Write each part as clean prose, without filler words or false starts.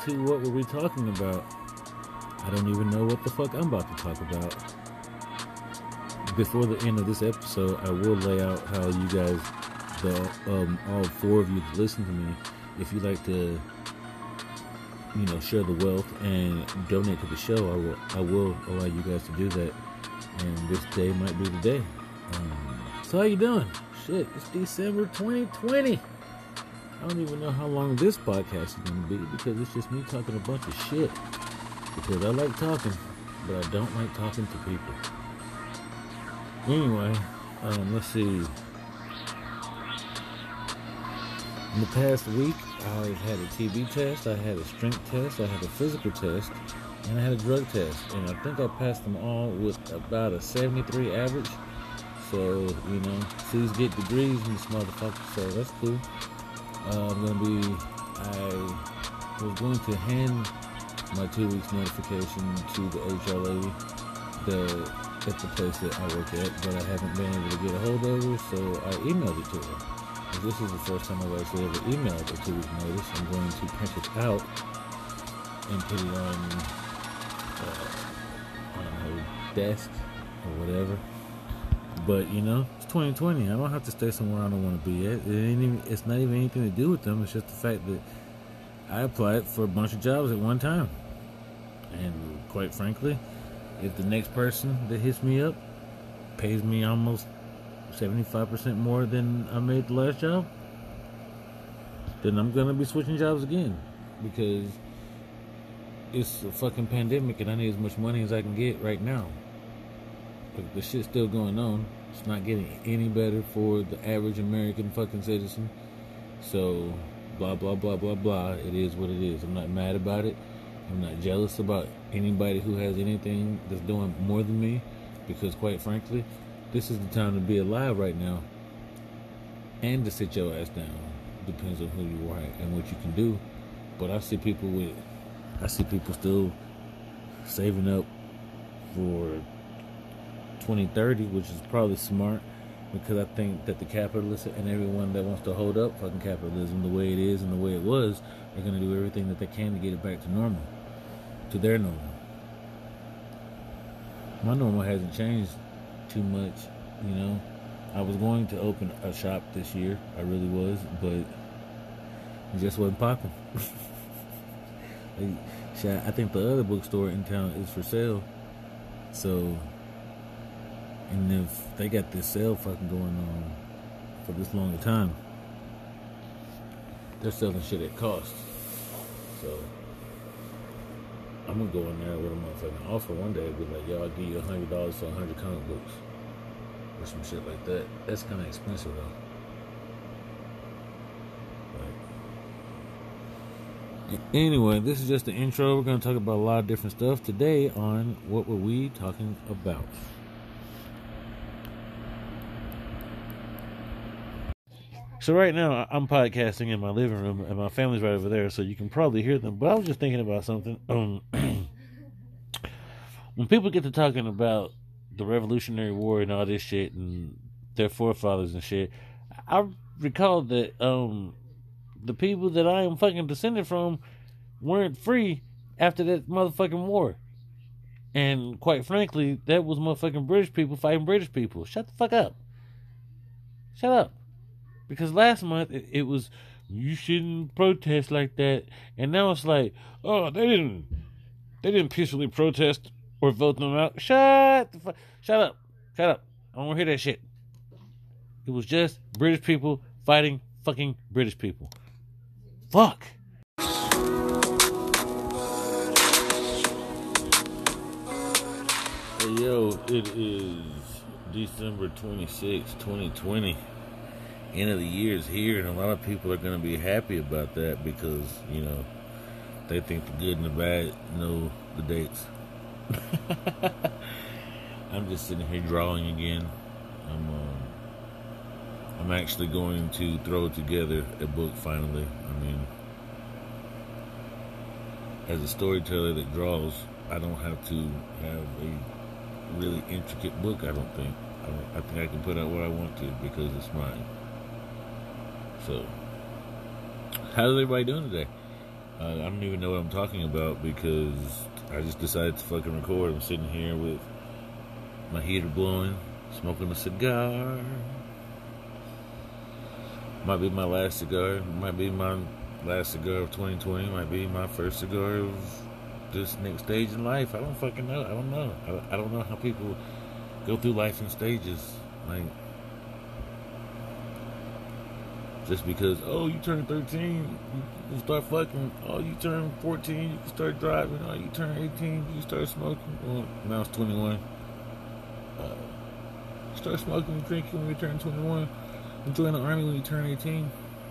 to What Were We Talking About? I don't even know what the fuck I'm about to talk about. Before the end of this episode, I will lay out how you guys, all four of you that listen to me, if you like to, share the wealth and donate to the show, I will allow you guys to do that. And this day might be the day. So how you doing? Shit, it's December 2020. I don't even know how long this podcast is going to be because it's just me talking a bunch of shit. Because I like talking, but I don't like talking to people. Anyway, let's see. In the past week, I've had a TB test, I had a strength test, I had a physical test, and I had a drug test. And I think I passed them all with about a 73 average. So, C's get degrees in this motherfucker, so that's cool. I was going to hand my 2 weeks notification to the HR lady at the place that I work at, but I haven't been able to get a hold of her, so I emailed it to her. If this is the first time I've actually ever emailed a 2 week notice, I'm going to print it out and put it on her desk or whatever. But, it's 2020. I don't have to stay somewhere I don't want to be at. It's not even anything to do with them. It's just the fact that I applied for a bunch of jobs at one time. And quite frankly, if the next person that hits me up pays me almost 75% more than I made the last job, then I'm going to be switching jobs again. Because it's a fucking pandemic and I need as much money as I can get right now. But the shit's still going on. It's not getting any better for the average American fucking citizen. So, blah, blah, blah, blah, blah. It is what it is. I'm not mad about it. I'm not jealous about anybody who has anything that's doing more than me. Because, quite frankly, this is the time to be alive right now. And to sit your ass down. Depends on who you are and what you can do. But I see people still saving up for 2030, which is probably smart, because I think that the capitalists and everyone that wants to hold up fucking capitalism the way it is and the way it was are going to do everything that they can to get it back to normal, to their normal. My normal hasn't changed too much, I was going to open a shop this year, I really was, but it just wasn't popping. I think the other bookstore in town is for sale, so. And if they got this sale fucking going on for this long a time, they're selling shit at cost. So I'm gonna go in there with a motherfucking offer one day and be like, yo, I'll give you $100 for 100 comic books. Or some shit like that. That's kinda expensive though. Anyway, this is just the intro. We're gonna talk about a lot of different stuff today on What Were We Talking About? So right now, I'm podcasting in my living room, and my family's right over there, so you can probably hear them. But I was just thinking about something. When people get to talking about the Revolutionary War and all this shit, and their forefathers and shit, I recall that the people that I am fucking descended from weren't free after that motherfucking war. And quite frankly, that was motherfucking British people fighting British people. Shut the fuck up. Shut up. Because last month, it was, you shouldn't protest like that. And now it's like, oh, they didn't peacefully protest or vote them out. Shut up. Shut up. I don't want to hear that shit. It was just British people fighting fucking British people. Fuck. Hey, yo, it is December 26, 2020. End of the year is here, and a lot of people are going to be happy about that because, they think the good and the bad know the dates. I'm just sitting here drawing again. I'm actually going to throw together a book finally. As a storyteller that draws, I don't have to have a really intricate book, I don't think. I think I can put out what I want to because it's mine. So, how's everybody doing today? I don't even know what I'm talking about because I just decided to fucking record. I'm sitting here with my heater blowing, smoking a cigar. Might be my last cigar. Might be my last cigar of 2020. Might be my first cigar of this next stage in life. I don't fucking know. I don't know. I don't know how people go through life in stages. Like, just because, oh, you turn 13, you start fucking. Oh, you turn 14, you can start driving. Oh, you turn 18, you start smoking. Well, now it's 21. Start smoking and drinking when you turn 21. Join the army when you turn 18.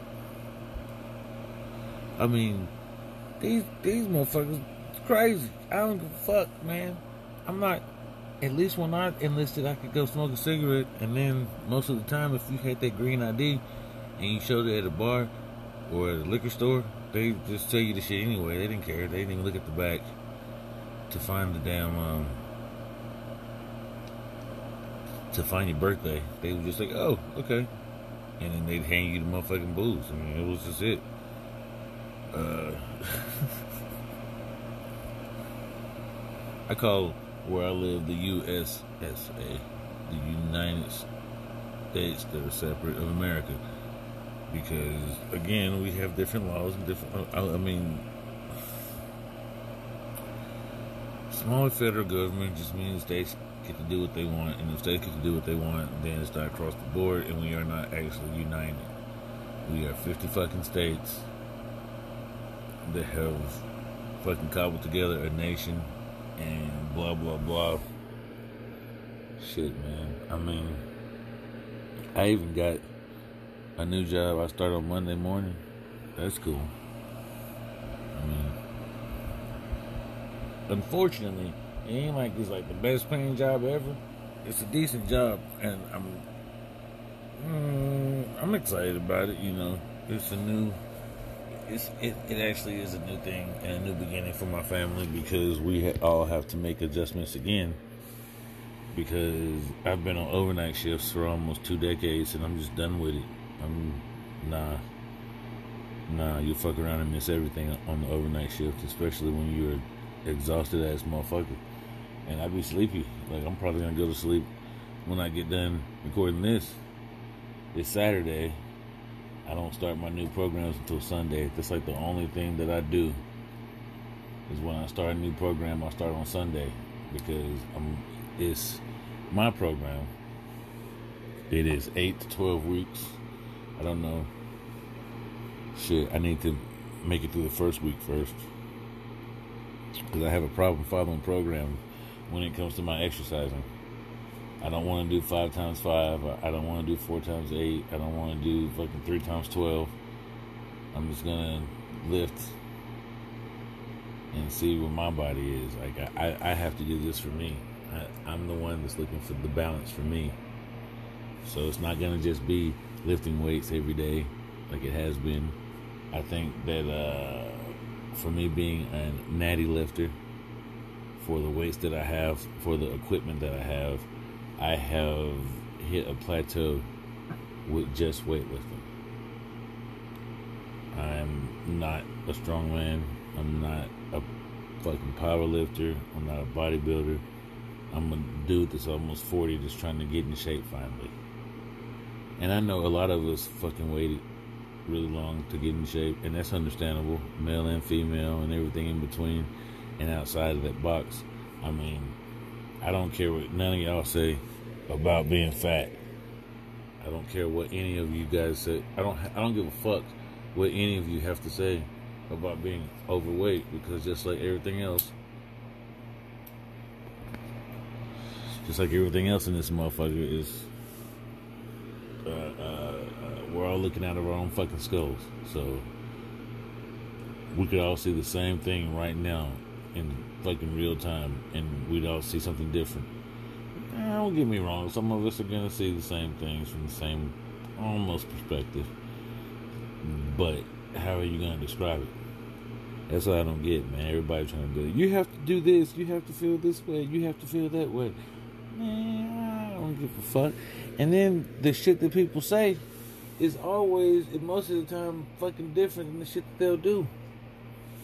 I mean, these motherfuckers crazy. I don't give a fuck, man. I'm not. At least when I enlisted, I could go smoke a cigarette, and then most of the time, if you had that green ID and you showed it at a bar or at a liquor store, they just tell you the shit anyway. They didn't care. They didn't even look at the back to find the damn to find your birthday. They were just like, oh, okay. And then they'd hand you the motherfucking booze. I mean, it was just it. I call where I live the USSA, the United States that are separate of America. Because, again, we have different laws and different... I mean, smaller federal government just means states get to do what they want, and if states get to do what they want, then it's not across the board, and we are not actually united. We are 50 fucking states that have fucking cobbled together a nation, and blah, blah, blah. Shit, man. I mean, I even got a new job. I start on Monday morning. That's cool. I mean, unfortunately, it ain't like it's like the best paying job ever. It's a decent job, and I'm excited about it. You know, it's a new. It actually is a new thing and a new beginning for my family because we all have to make adjustments again. Because I've been on overnight shifts for almost 2 decades, and I'm just done with it. Nah, you fuck around and miss everything on the overnight shift, especially when you're exhausted ass motherfucker. And I be sleepy. Like, I'm probably gonna go to sleep when I get done recording this. It's Saturday. I don't start my new programs until Sunday. That's like the only thing that I do is when I start a new program, I start on Sunday because it's my program. It is 8 to 12 weeks. I don't know. Shit, I need to make it through the first week first. Because I have a problem following program when it comes to my exercising. I don't want to do 5 times 5. I don't want to do 4 times 8. I don't want to do fucking 3 times 12. I'm just going to lift and see where my body is. Like, I have to do this for me. I'm the one that's looking for the balance for me. So it's not going to just be lifting weights every day like it has been. I think that for me being a natty lifter, for the weights that I have, for the equipment that I have hit a plateau with just weightlifting. I'm not a strongman. I'm not a fucking power lifter. I'm not a bodybuilder. I'm a dude that's almost 40 just trying to get in shape finally. And I know a lot of us fucking waited really long to get in shape, and that's understandable, male and female and everything in between and outside of that box. I mean, I don't care what none of y'all say about being fat. I don't care what any of you guys say. I don't give a fuck what any of you have to say about being overweight, because just like everything else in this motherfucker is we're all looking out of our own fucking skulls. So we could all see the same thing right now in fucking real time, and we'd all see something different. Don't get me wrong, some of us are gonna see the same things from the same almost perspective, but how are you gonna describe it? That's what I don't get, man. Everybody trying to do it. You have to do this, you have to feel this way, you have to feel that way. Man, I don't give a fuck. And then the shit that people say is always, and most of the time, fucking different than the shit that they'll do.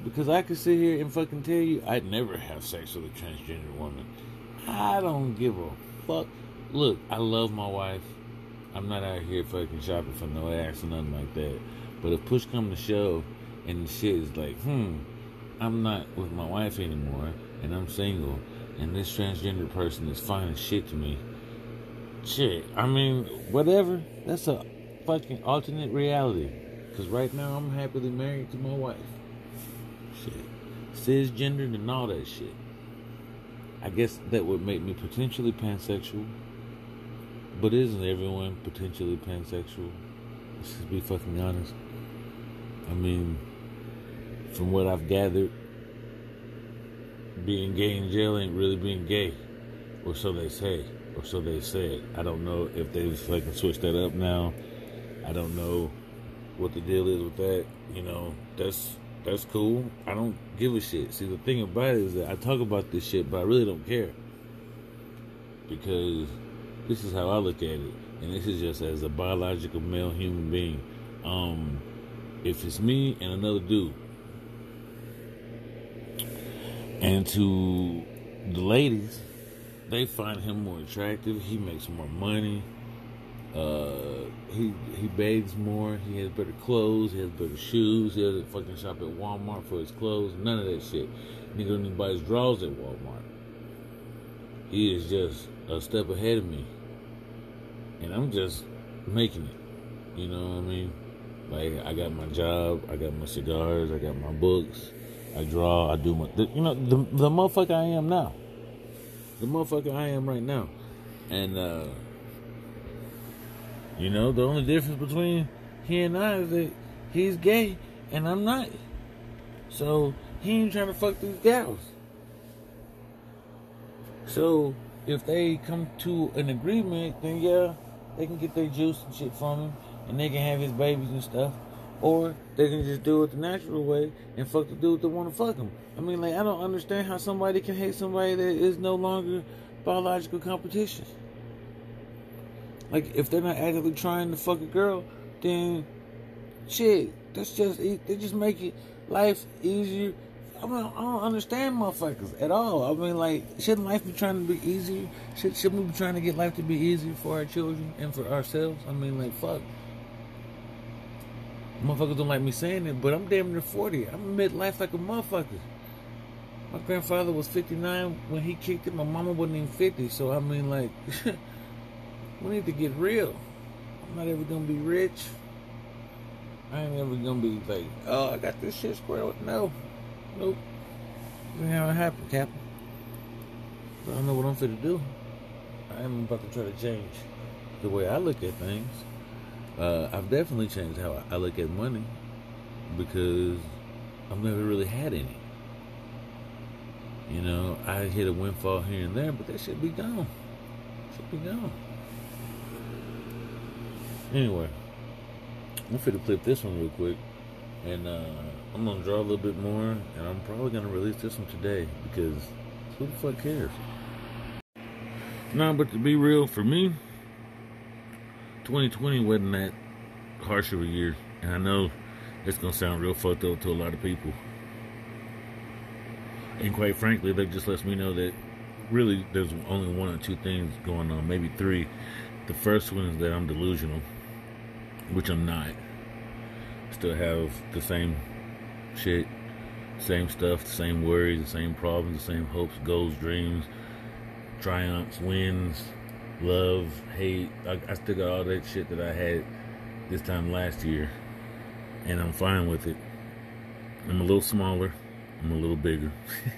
Because I could sit here and fucking tell you I'd never have sex with a transgender woman. I don't give a fuck. Look, I love my wife. I'm not out here fucking shopping for no ass or nothing like that. But if push come to shove and the shit is like, I'm not with my wife anymore and I'm single and this transgender person is fine as shit to me. Shit, I mean, whatever. That's a fucking alternate reality. Because right now I'm happily married to my wife. Shit. Cisgendered and all that shit. I guess that would make me potentially pansexual. But isn't everyone potentially pansexual? Let's just be fucking honest. I mean, from what I've gathered, being gay in jail ain't really being gay. Or so they say. Or so they said. I don't know if they've fucking switched that up now. I don't know what the deal is with that. You know, that's cool. I don't give a shit. See, the thing about it is that I talk about this shit, but I really don't care. Because this is how I look at it. And this is just as a biological male human being. If it's me and another dude, and to the ladies, they find him more attractive. He makes more money. He bathes more. He has better clothes. He has better shoes. He doesn't fucking shop at Walmart for his clothes. None of that shit. Nigga don't even buy his drawers at Walmart. He is just a step ahead of me. And I'm just making it. You know what I mean? Like, I got my job. I got my cigars. I got my books. I draw. I do my... the motherfucker I am now. The motherfucker I am right now. And, you know, the only difference between he and I is that he's gay and I'm not. So, he ain't trying to fuck these gals. So, if they come to an agreement, then yeah, they can get their juice and shit from him and they can have his babies and stuff. Or they can just do it the natural way and fuck the dude that want to fuck him. I mean, like, I don't understand how somebody can hate somebody that is no longer biological competition. Like, if they're not actively trying to fuck a girl, then shit, they just make it life easier. I mean, I don't understand motherfuckers at all. I mean, like, shouldn't life be trying to be easier? Shouldn't we be trying to get life to be easier for our children and for ourselves? I mean, like, fuck. Motherfuckers don't like me saying it, but I'm damn near 40. I'm midlife like a motherfucker. My grandfather was 59 when he kicked it. My mama wasn't even 50. So, I mean, like, we need to get real. I'm not ever going to be rich. I ain't ever going to be like, oh, I got this shit squared away. No. Nope. Ain't how it happened, Captain. But I don't know what I'm finna do. I am about to try to change the way I look at things. I've definitely changed how I look at money because I've never really had any. You know, I hit a windfall here and there, but that should be gone. Should be gone. Anyway, I'm finna flip this one real quick, and I'm gonna draw a little bit more, and I'm probably gonna release this one today because who the fuck cares? No, but to be real, for me, 2020 wasn't that harsh of a year, and I know it's gonna sound real fucked up to a lot of people. And quite frankly, that just lets me know that really there's only one or two things going on, maybe three. The first one is that I'm delusional, which I'm not. Still have the same shit, same stuff, the same worries, the same problems, the same hopes, goals, dreams, triumphs, wins, love, hate. I still got all that shit that I had this time last year, and I'm fine with it. I'm a little smaller. I'm a little bigger.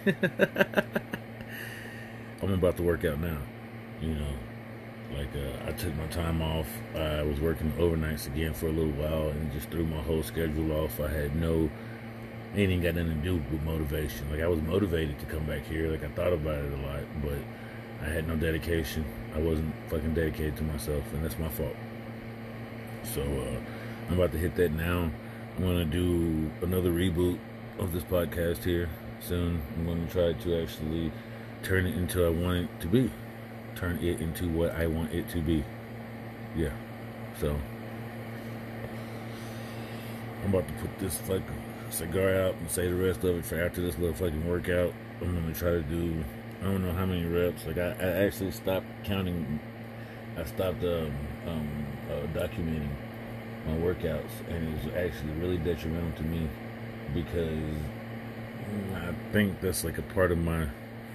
I'm about to work out now, you know. Like, I took my time off. I was working overnights again for a little while and just threw my whole schedule off. I had anything got nothing to do with motivation. Like, I was motivated to come back here. Like, I thought about it a lot, but I had no dedication. I wasn't fucking dedicated to myself, and that's my fault. So, I'm about to hit that now. I'm going to do another reboot of this podcast here soon. I'm going to try to actually turn it into what I want it to be. Turn it into what I want it to be. Yeah. So, I'm about to put this, like, cigar out and say the rest of it for after this little fucking workout. I'm gonna try to do, I don't know how many reps. Like I actually stopped counting. I stopped documenting my workouts, and it was actually really detrimental to me because I think that's like a part of my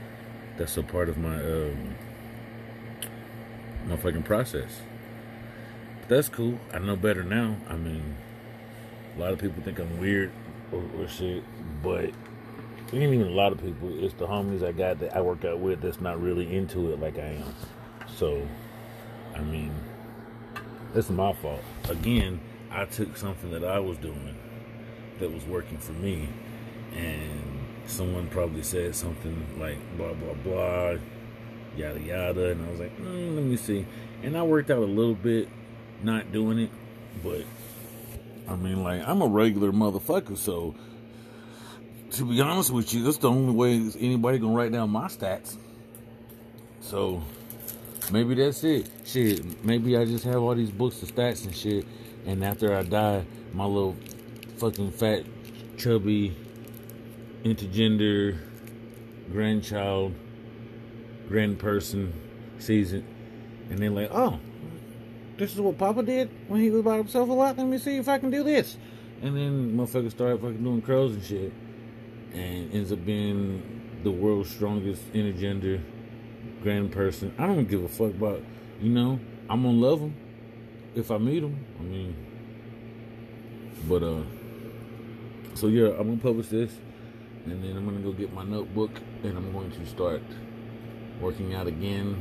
my fucking process. But that's cool. I know better now. I mean, a lot of people think I'm weird or shit, but it ain't even a lot of people. It's the homies I got that I work out with that's not really into it like I am. So, I mean, it's my fault. Again, I took something that I was doing that was working for me, and someone probably said something like blah, blah, blah, yada, yada, and I was like, let me see. And I worked out a little bit not doing it, but I mean, like, I'm a regular motherfucker, so to be honest with you, that's the only way anybody gonna write down my stats. So maybe that's it. Shit, maybe I just have all these books of stats and shit, and after I die, my little fucking fat, chubby, intergender grandchild, grandperson sees it, and they're like, oh, this is what Papa did when he was by himself a lot. Let me see if I can do this. And then motherfuckers start fucking doing curls and shit, and ends up being the world's strongest intergender grandperson. I don't give a fuck about, I'm gonna love him if I meet him. I mean, but so yeah, I'm gonna publish this, and then I'm gonna go get my notebook, and I'm going to start working out again.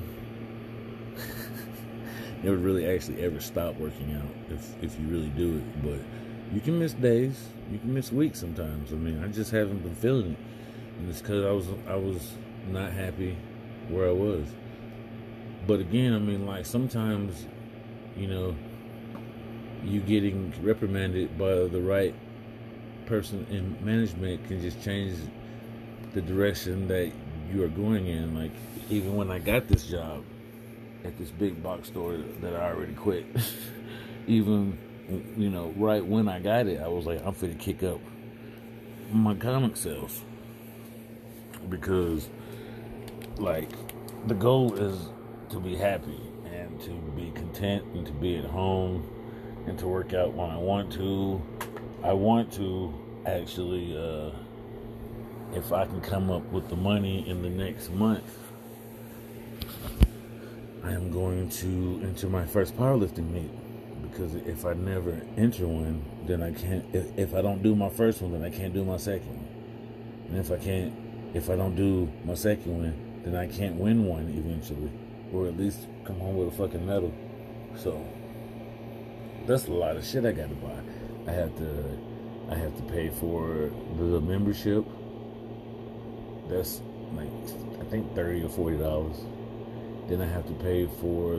Never really actually ever stop working out if you really do it, but you can miss days, you can miss weeks sometimes. I mean, I just haven't been feeling it, and it's because I was not happy where I was. But again, I mean, like, sometimes, you getting reprimanded by the right person in management can just change the direction that you are going in. Like, even when I got this job at this big box store that I already quit, even, right when I got it, I was like, I'm finna kick up my comic sales, because, like, the goal is to be happy and to be content and to be at home and to work out when I want to. I want to actually, if I can come up with the money in the next month, I am going to enter my first powerlifting meet, because if I never enter one, then I can't. If I don't do my first one, then I can't do my second one. And if I don't do my second one, then I can't win one eventually, or at least come home with a fucking medal. So that's a lot of shit I got to buy. I have to pay for the membership. That's like, I think $30 or $40. Then I have to pay for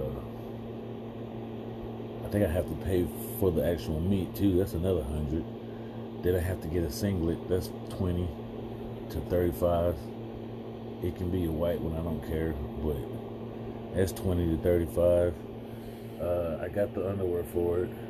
I have to pay for the actual meat too. That's another $100. Then I have to get a singlet. That's $20 to $35. It can be a white one, I don't care, but that's $20 to $35. I got the underwear for it.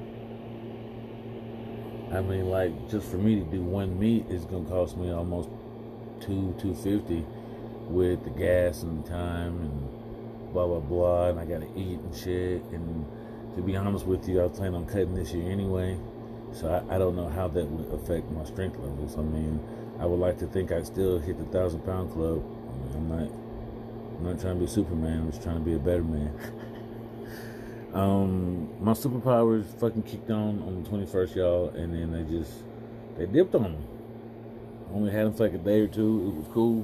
I mean, like, just for me to do one meet is gonna cost me almost $250 with the gas and the time and blah blah blah, and I gotta eat and shit. And to be honest with you, I was planning on cutting this year anyway, so I don't know how that would affect my strength levels. I mean, I would like to think I'd still hit the 1,000-pound club. I mean, I'm not trying to be Superman. I'm just trying to be a better man. My superpowers fucking kicked on the 21st, y'all, and then they dipped on me. I only had them for like a day or two. It was cool.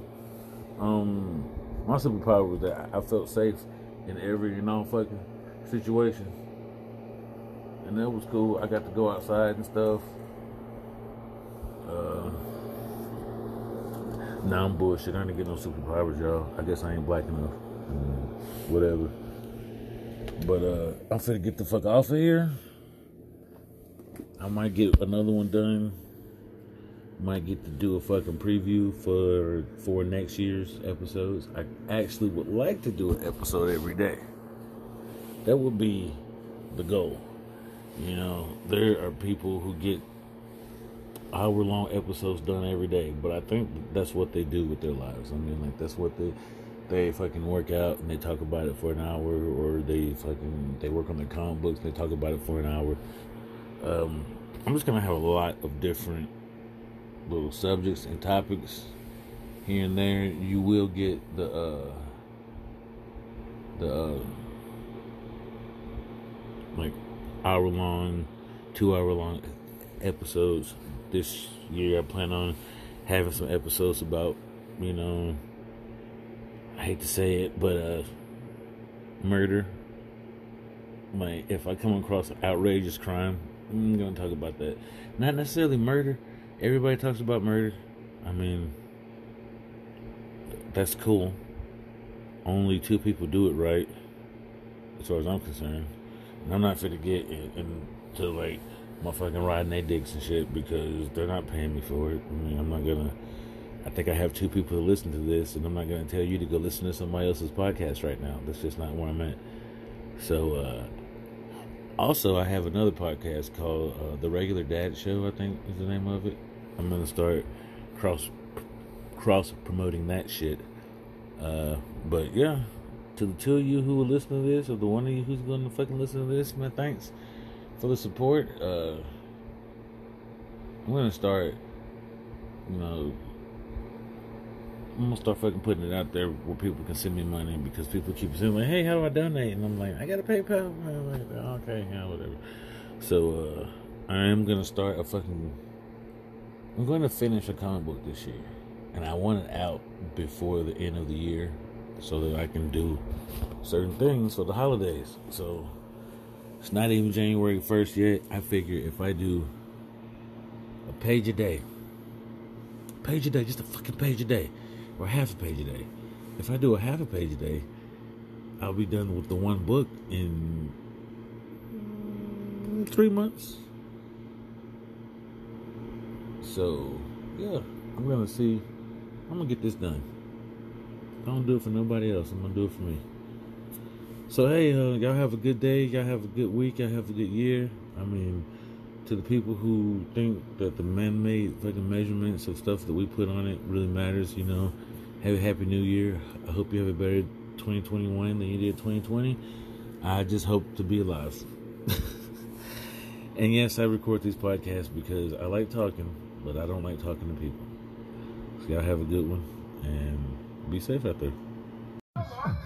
My superpower was that I felt safe in every fucking situation, and that was cool. I got to go outside and stuff. Now I'm bullshit. I didn't get no superpowers, y'all. I guess I ain't black enough. Whatever. But I'm finna get the fuck off of here. I might get another one done. Might get to do a fucking preview for next year's episodes. I actually would like to do an episode every day. That would be the goal. There are people who get hour-long episodes done every day, but I think that's what they do with their lives. I mean, like, that's what they fucking work out and they talk about it for an hour, or they work on their comic books and they talk about it for an hour. I'm just gonna have a lot of different little subjects and topics here and there. You will get the like hour-long, 2-hour-long episodes. This year I plan on having some episodes about, you know, I hate to say it, but murder. Like, if I come across an outrageous crime, I'm gonna talk about that. Not necessarily murder. Everybody talks about murder. I mean, that's cool. Only 2 people do it right, as far as I'm concerned. And I'm not fit to get into like motherfucking riding their dicks and shit because they're not paying me for it. I mean, I think I have 2 people to listen to this, and I'm not gonna tell you to go listen to somebody else's podcast right now. That's just not where I'm at. So, also, I have another podcast called The Regular Dad Show, I think is the name of it. I'm gonna start cross promoting that shit. But yeah, to the 2 of you who will listen to this, or the 1 of you who's gonna fucking listen to this, man, thanks for the support. I'm gonna start, you know, I'm gonna start fucking putting it out there where people can send me money, because people keep saying like, "Hey, how do I donate?" And I'm like, "I got a PayPal." And I'm like, "Okay, yeah, whatever." So I am gonna start I'm going to finish a comic book this year, and I want it out before the end of the year so that I can do certain things for the holidays. So it's not even January 1st yet. I figure if I do a page a day, just a fucking page a day, or half a page a day. If I do a half a page a day, I'll be done with the 1 book in 3 months. So, yeah, I'm going to get this done. I don't do it for nobody else. I'm going to do it for me. So, hey, y'all have a good day. Y'all have a good week. Y'all have a good year. I mean, to the people who think that the man-made fucking measurements of stuff that we put on it really matters, you know, have a happy new year. I hope you have a better 2021 than you did 2020. I just hope to be alive. And yes, I record these podcasts because I like talking, but I don't like talking to people. So y'all have a good one, and be safe out there.